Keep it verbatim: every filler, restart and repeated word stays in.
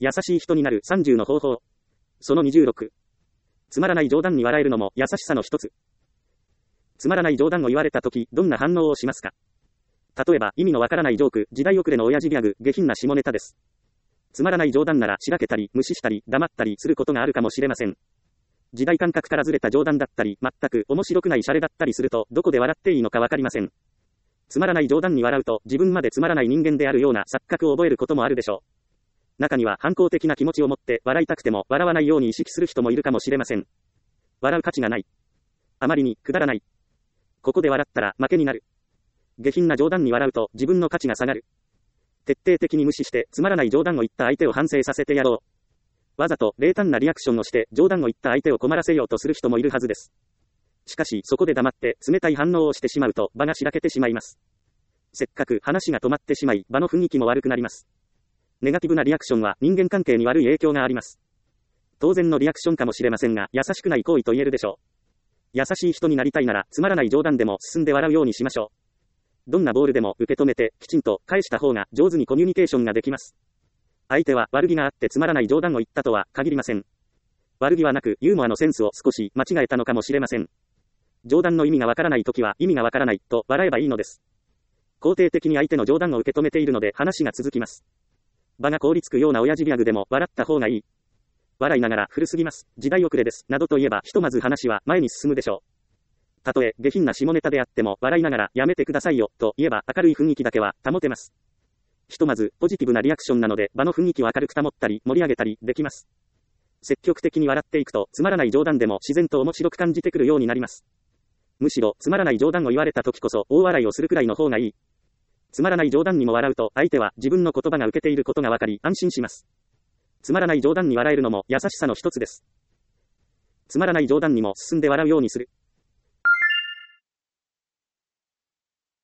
優しい人になるさんじゅうの方法。そのにじゅうろく。つまらない冗談に笑えるのも優しさの一つ。つまらない冗談を言われたとき、どんな反応をしますか？例えば、意味のわからないジョーク、時代遅れの親父ギャグ、下品な下ネタです。つまらない冗談なら、しらけたり、無視したり、黙ったりすることがあるかもしれません。時代感覚からずれた冗談だったり、全く面白くないシャレだったりすると、どこで笑っていいのかわかりません。つまらない冗談に笑うと、自分までつまらない人間であるような錯覚を覚えることもあるでしょう。中には反抗的な気持ちを持って笑いたくても笑わないように意識する人もいるかもしれません。笑う価値がない。あまりにくだらない。ここで笑ったら負けになる。下品な冗談に笑うと自分の価値が下がる。徹底的に無視してつまらない冗談を言った相手を反省させてやろう。わざと冷淡なリアクションをして冗談を言った相手を困らせようとする人もいるはずです。しかしそこで黙って冷たい反応をしてしまうと場がしらけてしまいます。せっかく話が止まってしまい場の雰囲気も悪くなります。ネガティブなリアクションは人間関係に悪い影響があります。当然のリアクションかもしれませんが優しくない行為と言えるでしょう。優しい人になりたいならつまらない冗談でも進んで笑うようにしましょう。どんなボールでも受け止めてきちんと返した方が上手にコミュニケーションができます。相手は悪気があってつまらない冗談を言ったとは限りません。悪気はなくユーモアのセンスを少し間違えたのかもしれません。冗談の意味がわからないときは意味がわからないと笑えばいいのです。肯定的に相手の冗談を受け止めているので話が続きます。場が凍りつくような親父ギャグでも笑った方がいい。笑いながら古すぎます。時代遅れです。などと言えばひとまず話は前に進むでしょう。たとえ下品な下ネタであっても笑いながらやめてくださいよと言えば明るい雰囲気だけは保てます。ひとまずポジティブなリアクションなので場の雰囲気を明るく保ったり盛り上げたりできます。積極的に笑っていくとつまらない冗談でも自然と面白く感じてくるようになります。むしろつまらない冗談を言われた時こそ大笑いをするくらいの方がいい。つまらない冗談にも笑うと相手は自分の言葉が受けていることがわかり安心します。つまらない冗談に笑えるのも優しさの一つです。つまらない冗談にも進んで笑うようにする。